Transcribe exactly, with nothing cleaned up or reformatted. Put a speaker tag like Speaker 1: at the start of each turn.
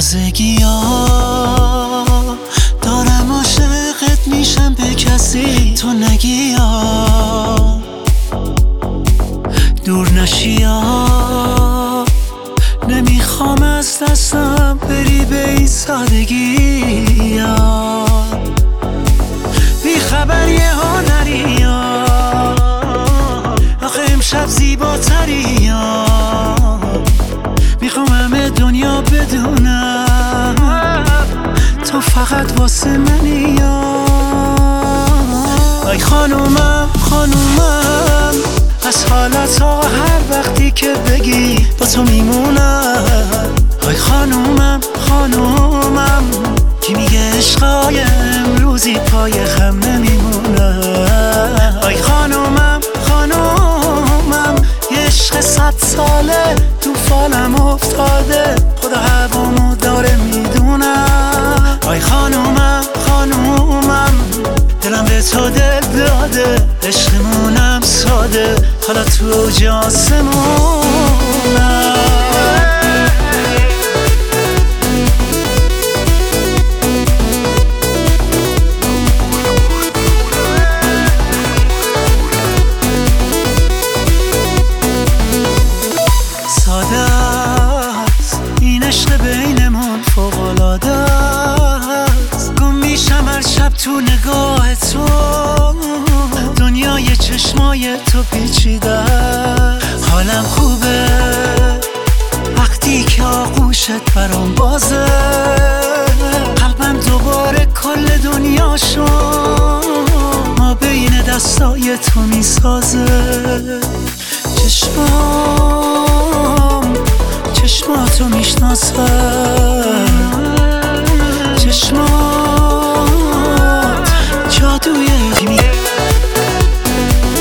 Speaker 1: تازگی ها دارم عاشقت میشم به کسی تو نگی ها دور نشی ها نمیخوام از دستم بری به این سادگی ها بی خبری ها نری ها آخه امشب زیباتری ها میخوام همه دنیا بدونم تو فقط واسه منی ها ای خانومم خانومم از حالت ها هر وقتی که بگی با تو میمونم ای خانومم خانومم کی میگه عشقای امروزی پای خم نمیمونه ای خانومم خانومم یه عشق صد ساله تو فالم افتاده خدا هوامو داره میدونم ای خانومم خانومم دلم به تو دل داده عشقمونم ساده حالا تو اوج آسمونم ساده است این عشق بینمون فوق‌العاده است گم میشم هر شب تو نگاه تو دنیای چشمای تو پیچیده حالم خوبه وقتی که آغوشت برام بازه قلبم دوباره کل دنیا شد ما بین دستای تو میسازه چشمام چشماتو میشناسم